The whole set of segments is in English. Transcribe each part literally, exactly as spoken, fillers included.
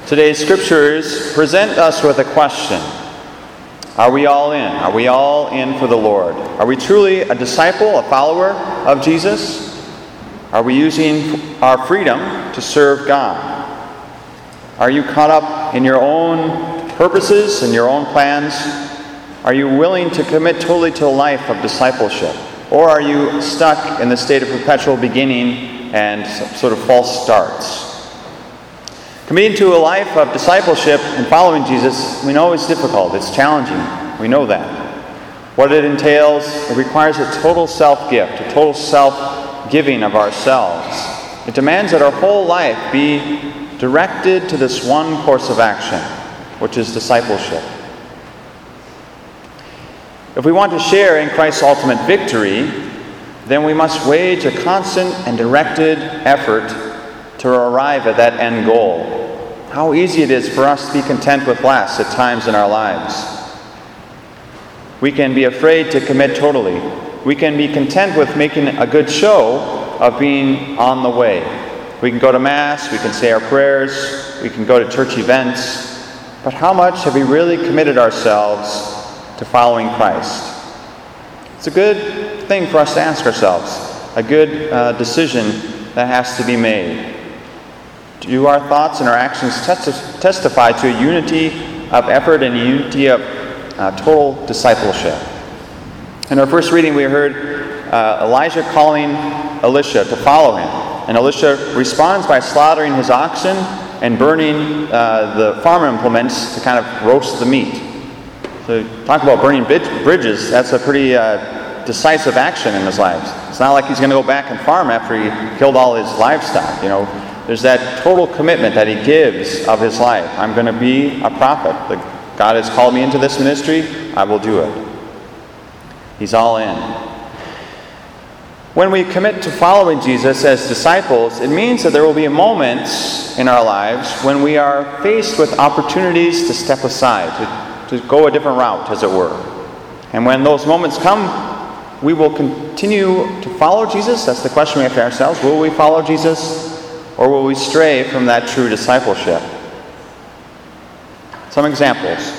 Today's scriptures present us with a question. Are we all in? Are we all in for the Lord? Are we truly a disciple, a follower of Jesus? Are we using our freedom to serve God? Are you caught up in your own purposes and your own plans? Are you willing to commit totally to a life of discipleship? Or are you stuck in the state of perpetual beginning and sort of false starts? Committing to a life of discipleship and following Jesus, we know it's difficult. It's challenging. We know that. What it entails, it requires a total self-gift, a total self-giving of ourselves. It demands that our whole life be directed to this one course of action, which is discipleship. If we want to share in Christ's ultimate victory, then we must wage a constant and directed effort to arrive at that end goal. How easy it is for us to be content with less at times in our lives. We can be afraid to commit totally. We can be content with making a good show of being on the way. We can go to Mass, we can say our prayers, we can go to church events, but how much have we really committed ourselves to following Christ? It's a good thing for us to ask ourselves, a good uh, decision that has to be made. Do our thoughts and our actions testi- testify to a unity of effort and a unity of uh, total discipleship? In our first reading, we heard uh, Elijah calling Elisha to follow him. And Elisha responds by slaughtering his oxen and burning uh, the farm implements to kind of roast the meat. So talk about burning bridges, that's a pretty uh, decisive action in his life. It's not like he's going to go back and farm after he killed all his livestock, you know. There's that total commitment that he gives of his life. I'm going to be a prophet. God has called me into this ministry. I will do it. He's all in. When we commit to following Jesus as disciples, it means that there will be moments in our lives when we are faced with opportunities to step aside, to, to go a different route, as it were. And when those moments come, we will continue to follow Jesus. That's the question we have to ask ourselves. Will we follow Jesus? Or will we stray from that true discipleship? Some examples.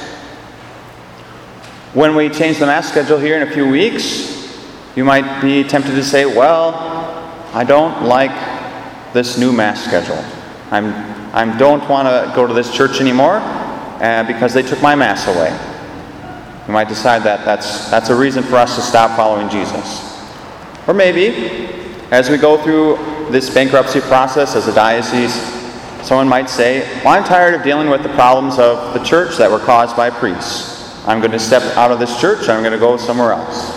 When we change the Mass schedule here in a few weeks, you might be tempted to say, well, I don't like this new Mass schedule. I'm, I don't want to go to this church anymore uh, because they took my Mass away. You might decide that that's, that's a reason for us to stop following Jesus. Or maybe, as we go through this bankruptcy process as a diocese, someone might say, well, I'm tired of dealing with the problems of the church that were caused by priests. I'm going to step out of this church, I'm going to go somewhere else.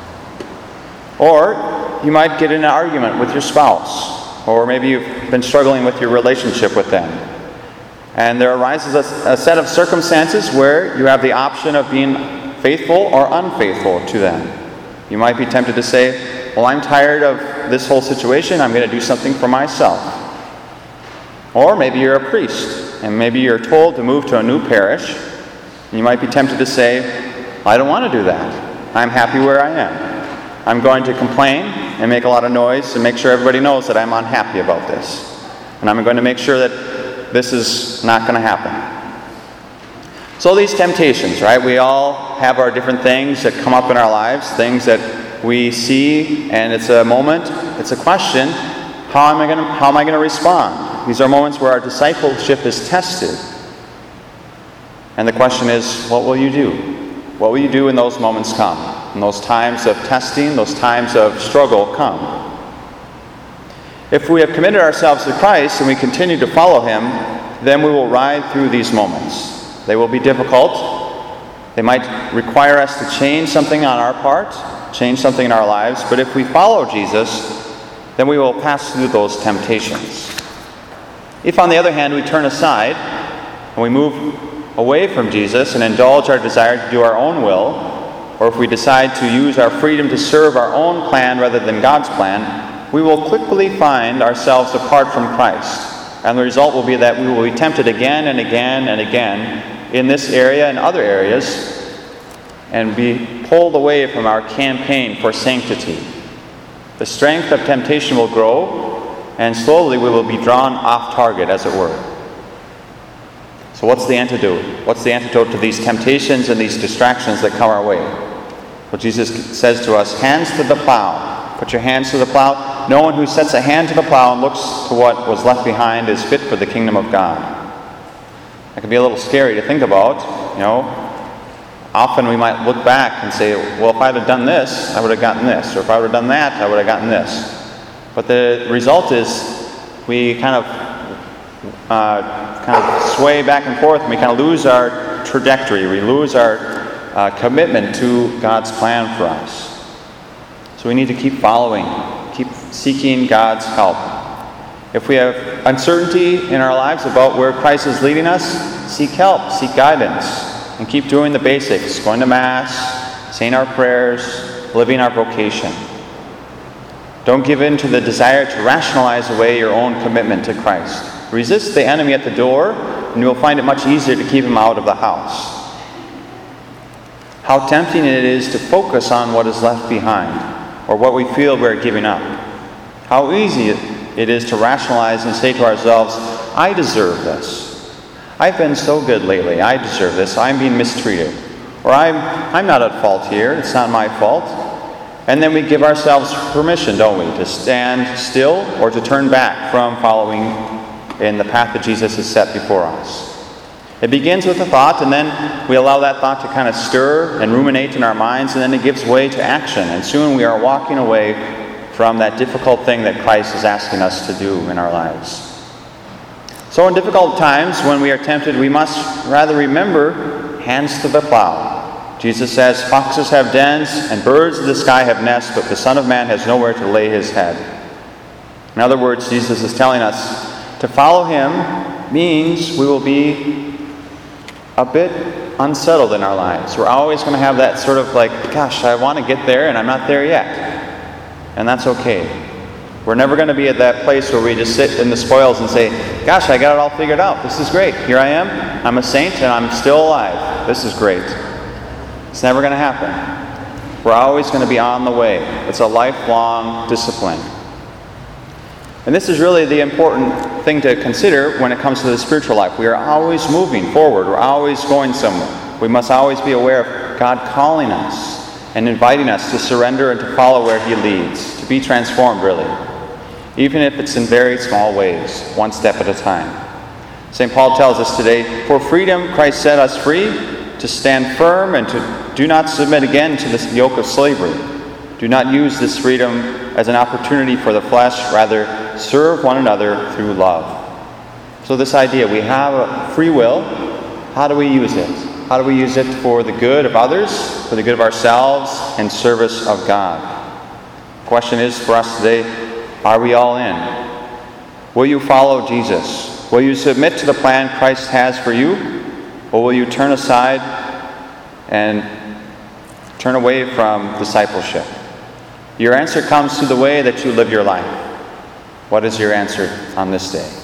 Or you might get in an argument with your spouse, or maybe you've been struggling with your relationship with them. And there arises a, a set of circumstances where you have the option of being faithful or unfaithful to them. You might be tempted to say, well, I'm tired of this whole situation, I'm going to do something for myself. Or maybe you're a priest, and maybe you're told to move to a new parish, and you might be tempted to say, I don't want to do that. I'm happy where I am. I'm going to complain and make a lot of noise and make sure everybody knows that I'm unhappy about this. And I'm going to make sure that this is not going to happen. So these temptations, right? We all have our different things that come up in our lives, things that we see, and it's a moment, it's a question, how am I going to, how am I going to respond? These are moments where our discipleship is tested. And the question is, what will you do? What will you do when those moments come? When those times of testing, those times of struggle come? If we have committed ourselves to Christ and we continue to follow Him, then we will ride through these moments. They will be difficult. They might require us to change something on our part, change something in our lives, but if we follow Jesus, then we will pass through those temptations. If, on the other hand, we turn aside and we move away from Jesus and indulge our desire to do our own will, or if we decide to use our freedom to serve our own plan rather than God's plan, we will quickly find ourselves apart from Christ. And the result will be that we will be tempted again and again and again in this area and other areas and be pulled away from our campaign for sanctity. The strength of temptation will grow, and slowly we will be drawn off target, as it were. So what's the antidote? What's the antidote to these temptations and these distractions that come our way? Well, Jesus says to us, hands to the plow. Put your hands to the plow. No one who sets a hand to the plow and looks to what was left behind is fit for the kingdom of God. That can be a little scary to think about, you know. Often we might look back and say, well, if I had done this, I would have gotten this. Or if I would have done that, I would have gotten this. But the result is we kind of uh, kind of sway back and forth, and we kind of lose our trajectory. We lose our uh, commitment to God's plan for us. So we need to keep following, keep seeking God's help. If we have uncertainty in our lives about where Christ is leading us, seek help, seek guidance. And keep doing the basics, going to Mass, saying our prayers, living our vocation. Don't give in to the desire to rationalize away your own commitment to Christ. Resist the enemy at the door, and you'll find it much easier to keep him out of the house. How tempting it is to focus on what is left behind, or what we feel we're giving up. How easy it is to rationalize and say to ourselves, I deserve this. I've been so good lately. I deserve this. I'm being mistreated. Or I'm I'm not at fault here. It's not my fault. And then we give ourselves permission, don't we, to stand still or to turn back from following in the path that Jesus has set before us. It begins with a thought, and then we allow that thought to kind of stir and ruminate in our minds, and then it gives way to action. And soon we are walking away from that difficult thing that Christ is asking us to do in our lives. So in difficult times, when we are tempted, we must rather remember hands to the plow. Jesus says, foxes have dens and birds of the sky have nests, but the Son of Man has nowhere to lay his head. In other words, Jesus is telling us to follow him means we will be a bit unsettled in our lives. We're always going to have that sort of like, gosh, I want to get there and I'm not there yet. And that's okay. We're never going to be at that place where we just sit in the spoils and say, gosh, I got it all figured out. This is great. Here I am. I'm a saint and I'm still alive. This is great. It's never going to happen. We're always going to be on the way. It's a lifelong discipline. And this is really the important thing to consider when it comes to the spiritual life. We are always moving forward. We're always going somewhere. We must always be aware of God calling us and inviting us to surrender and to follow where he leads, to be transformed, really. Even if it's in very small ways, one step at a time. Saint Paul tells us today, for freedom Christ set us free, to stand firm and to do not submit again to this yoke of slavery. Do not use this freedom as an opportunity for the flesh, rather serve one another through love. So this idea, we have a free will. How do we use it? How do we use it for the good of others, for the good of ourselves, and service of God? The question is for us today, are we all in? Will you follow Jesus? Will you submit to the plan Christ has for you? Or will you turn aside and turn away from discipleship? Your answer comes through the way that you live your life. What is your answer on this day?